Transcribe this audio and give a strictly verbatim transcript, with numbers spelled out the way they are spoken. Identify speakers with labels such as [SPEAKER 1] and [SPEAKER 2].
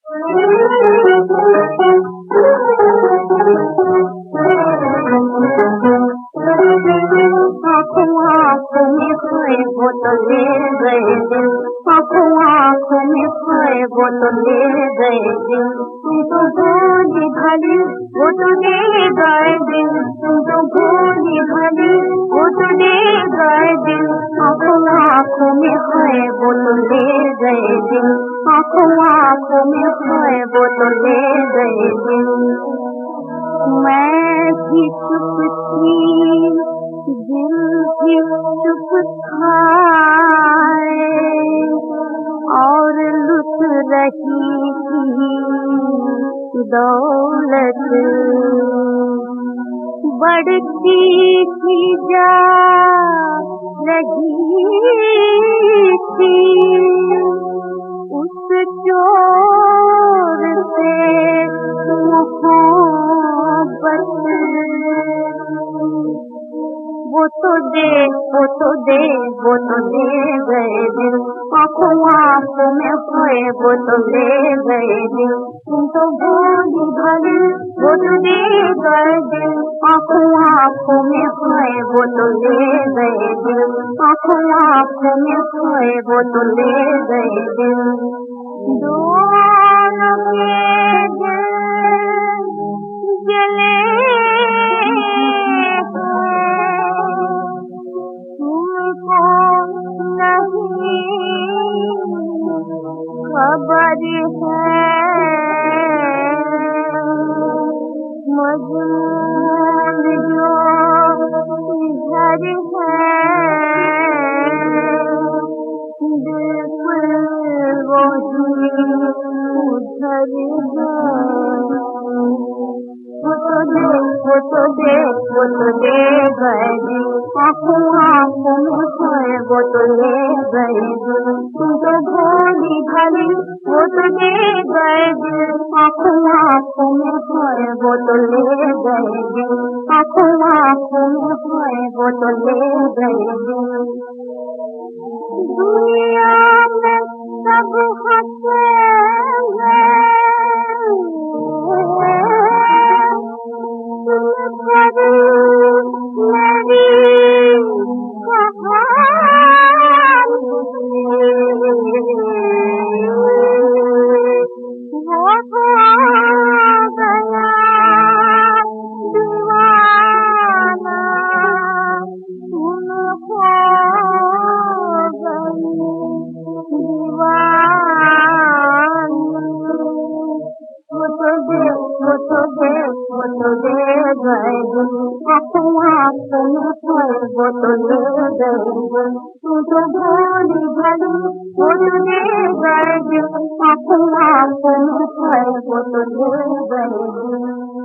[SPEAKER 1] आँखों आँखों में खोए वो तो ले गए दिल, आँखों आँखों में खोए वो तो ले गए दिल। तुम तो भोली भाली वो तो ले गए दिल, तुम तो भोली भाली वो तो ले गए दिल। आँखों आँखों में खोए वो तो ले गए दिल, आँखों आँखों में खोए वो तो ले गए दिल। मैं भी चुप थी, दिल भी चुप था और लुट रही थी दौलत, बढ़ती थी जा रही थी उस चोर से वो तो दे वो तो दे वो तो दे गए दिल, आँखों आँखों में खोए वो तो ले गए दिल। तुम तो भोली भाली वो तो दे गए दिल, आँखों आँखों में खोए वो तो ले गए दिल, आँखों आँखों में खोए वो तो ले गए दिल। दोनों के दिल जले खबर है मजनून जो इधर है बिल्कुल वही उधर है। वो तो दे वो तो दे वो तो दे गए दिल, आँखों आँखों में खोए वो तो ले गए दिल। तुम तो भोली भाली वो तो दे गए दिल, आँखों आँखों में खोए वो तो ले गए दिल, आँखों आँखों में खोए वो तो ले गए दिल। दुनिया में सब हंसे आँखों आँखों में खोए वो तो ले गए दिल, तुम तो भोली भाली वो तो ले गए दिल, आँखों आँखों में खोए वो तो ले गए दिल।